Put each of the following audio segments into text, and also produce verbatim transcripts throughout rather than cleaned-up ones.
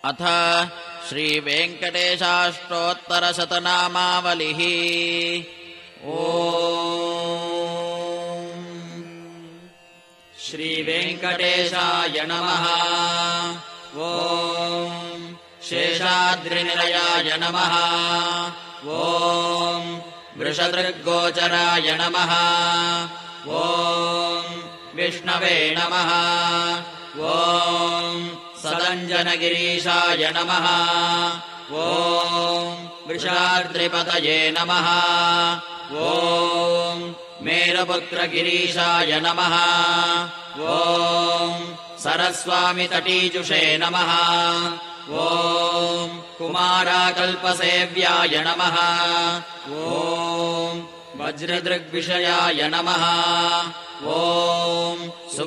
अथ श्रीवेङ्कटेशाष्टोत्तरशतनामावलिः। ओम् श्रीवेङ्कटेशाय नमः। ओम् शेषाद्रिनिलयाय नमः। ओम् वृषदृग्गोचराय नमः। ओम् विष्णवे नमः। ओम् सदञ्जनगिरीशाय नमः। ओम् वृषाद्रिपतये नमः। ओम् मेरुपुत्रगिरीशाय नमः। ओम् सरस्वामितटीजुषे नमः। ओम् कुमाराकल्पसेव्याय नमः। ओम् वज्रदृग्विषयाय नमः। ओम्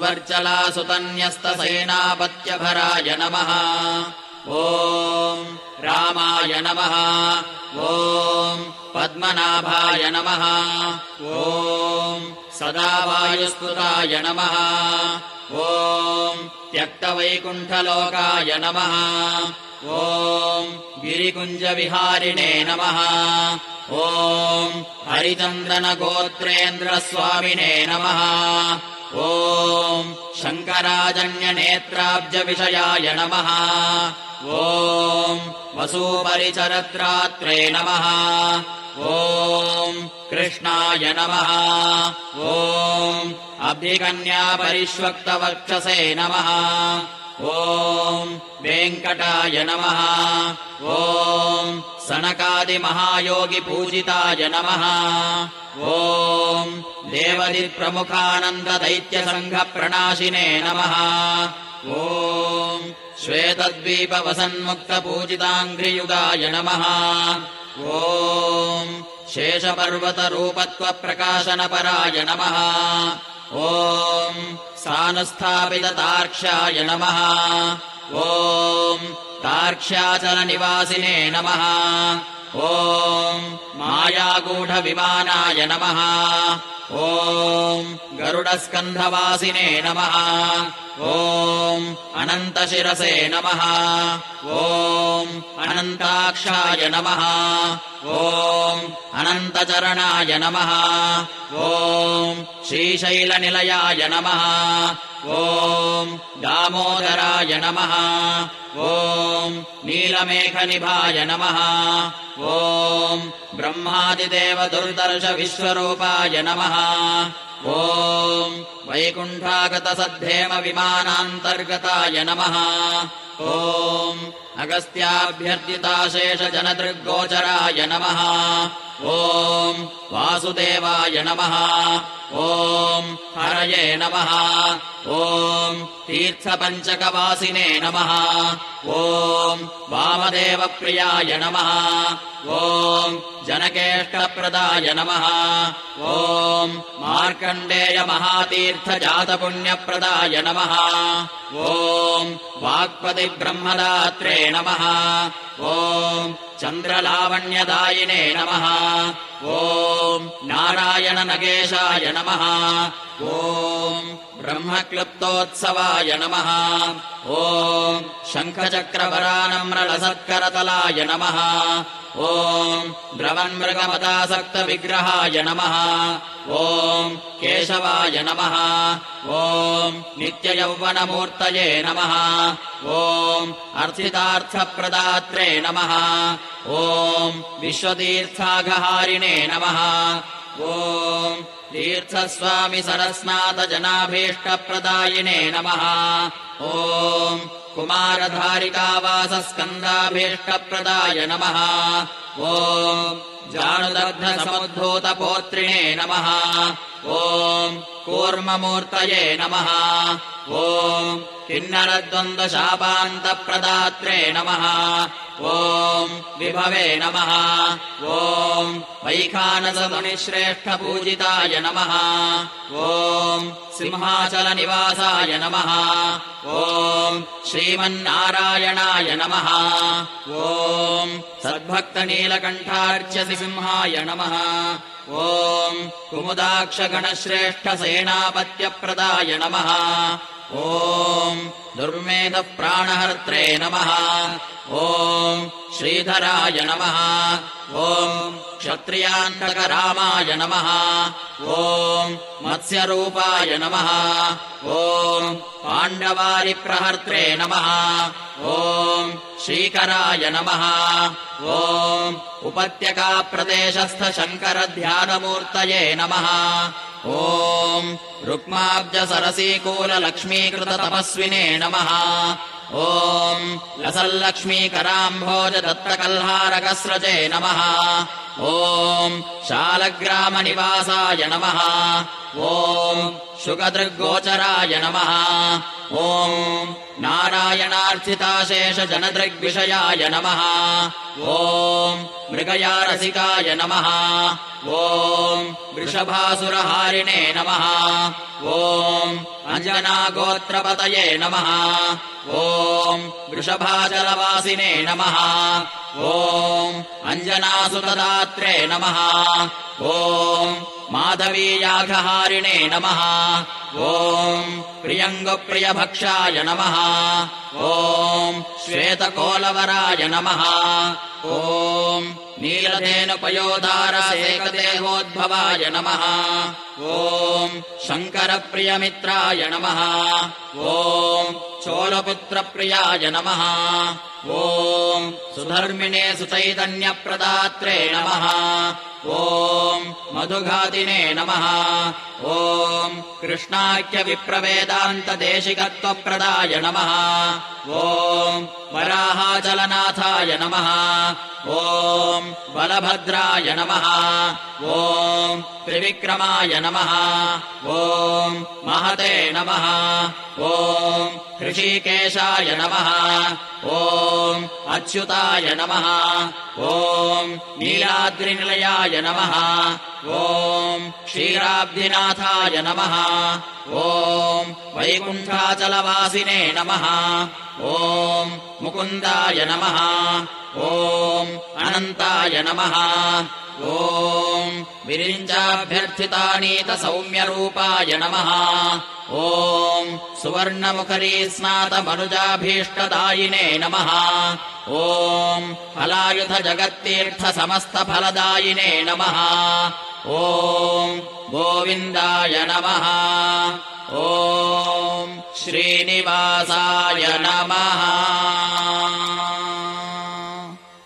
सुवर्चलासुतन्यस्तसेनापत्यभराय नमः। ओम् रामाय नमः। ओम् पद्मनाभाय नमः। ओम् सदावायुस्तुताय नमः। ओम् त्यक्तवैकुण्ठलोकाय नमः। ओम् गिरिकुञ्जविहारिणे नमः। ओम् हरिचन्दनगोत्रेन्द्रस्वामिने नमः। ओम् शङ्कराजन्यनेत्राब्जविषयाय नमः। ओम् वसूपरिचरत्रात्रे नमः। ओम् कृष्णाय नमः। ओम् अभिकन्यापरिष्वक्तवक्षसे नमः। ओम् वेङ्कटाय नमः। ओम् सनकादिमहायोगिपूजिताय नमः। ओम् देवदिप्रमुखानन्ददैत्यसङ्घप्रणाशिने नमः। ओम् श्वेतद्वीपवसन्मुक्तपूजिताङ्घ्रियुगाय नमः। ओम् शेषपर्वतरूपत्वप्रकाशनपराय नमः। ओम् सानुस्थापिततार्क्ष्याय नमः। ओम् तार्क्ष्याचलनिवासिने नमः। ओम् मायागूढविमानाय नमः। ओम् गरुडस्कन्धवासिने नमः। ओम् अनन्तशिरसे नमः। ओम् अनन्ताक्षाय नमः। ओम् अनन्तचरणाय नमः। ओम् श्रीशैलनिलयाय नमः। ओम् दामोदराय नमः। ओम् नीलमेघनिभाय नमः। ओम् ब्रह्मादिदेवदुर्दर्शविश्वरूपाय नमः। ओम् वैकुण्ठागतसद्धेमविमानान्तर्गताय नमः। ओम् अगस्त्याभ्यर्थिताशेषजनदृग्गोचराय नमः। ओम् वासुदेवाय नमः। ओम् हरये नमः। ओम् तीर्थपञ्चकवासिने नमः। ओम् वामदेवप्रियाय नमः। ओम् जनकेष्टप्रदाय नमः। ओम् मार्कण्डेयमहातीर्थजातपुण्यप्रदाय नमः। ओम् वाक्पतिब्रह्मदात्रे नमः। ओम् चन्द्रलावण्यदायिने नमः। ओम् नारायणनगेशाय नमः। ओम् ब्रह्मक्लुप्तोत्सवाय नमः। ओम् शङ्खचक्रवरानम्रलसत्करतलाय नमः। ओम् द्रवन्मृगमदासक्तविग्रहाय नमः। ओम् केशवाय नमः। ओम् नित्ययौवनमूर्तये नमः। ओम् अर्थितार्थप्रदात्रे नमः। ओम् विश्वतीर्थाघहारिणे नमः। ओम् तीर्थस्वामि सरस्नातजनाभीष्टप्रदायिने नमः। ओम् कुमारधारिकावासस्कन्धाभीष्टप्रदाय नमः। ओम् जानुदग्धसमुद्भूतपोत्रिणे नमः। ओम् कूर्ममूर्तये नमः। ओम् किन्नरद्वन्द्वशापान्तप्रदात्रे नमः। ओम् विभवे नमः। ओम् वैखानसमुनिश्रेष्ठपूजिताय नमः। ओम् सिंहाचलनिवासाय नमः। ओम् श्रीमन्नारायणाय नमः। ओम् सद्भक्तनीलकण्ठार्च्यसिंहाय नमः। ॐ कुमुदाक्षगणश्रेष्ठसेनापत्यप्रदाय नमः ॐ दुर्मेधप्राणहर्त्रे नमः ॐ श्रीधराय नमः ॐ क्षत्रियान्तकरामाय नमः ॐ मत्स्यरूपाय नमः ॐ पाण्डवारिप्रहर्त्रे नमः ॐ श्रीकराय नमः ॐ उपत्यकाप्रदेशस्थशङ्करध्यानमूर्तये नमः ॐ रुक्माब्जसरसीकूललक्ष्मीकृततपस्विने नमः ॐ लसल्लक्ष्मीकराम्भोजदत्तकल्हारकस्रजे नमः ॐ शालग्रामनिवासाय नमः ॐ शुकदृग्गोचराय नमः ॐ नारायणार्चिताशेषजनदृग्विषयाय नमः ॐ मृगयारसिकाय नमः ॐ वृषभासुरहारिणे नमः ॐ अञ्जनागोत्रपतये नमः ॐ वृषभाचलवासिने नमः ॐ अञ्जनासुतदात्रे नमः ॐ माधवीयाघहारिणे नमः ॐ प्रियङ्गप्रियभक्षाय नमः ॐ श्वेतकोलवराय नमः ॐ नीलधेनुपयोधारसेकदेहोद्भवाय नमः ॐ शङ्करप्रियमित्राय नमः ॐ चोलपुत्रप्रियाय नमः ॐ सुधर्मिणे सुचैतन्यप्रदात्रे नमः ॐ मधुघातिने नमः ॐ कृष्णाख्यविप्रवेदान्तदेशिकत्वप्रदाय नमः ॐ वराहाचलनाथाय नमः ॐ बलभद्राय नमः ॐ त्रिविक्रमाय नमः ॐ महते नमः ॐ ऋषिकेशाय नमः ॐ अच्युताय नमः ॐ नीलाद्रिनिलयाय नमः ॐ क्षीराब्धिनाथाय नमः ॐ वैकुण्ठाचलवासिने नमः ॐ मुकुन्दाय नमः ॐ अनन्ताय नमः ॐ विरिञ्चाभ्यर्थितानीतसौम्यरूपाय नमः ॐ सुवर्णमुखरीस्नातमनुजाभीष्टदायिने नमः ॐ फलायुधजगत्तीर्थसमस्तफलदायिने नमः ॐ गोविन्दाय नमः ॐ श्रीनिवासाय नमः।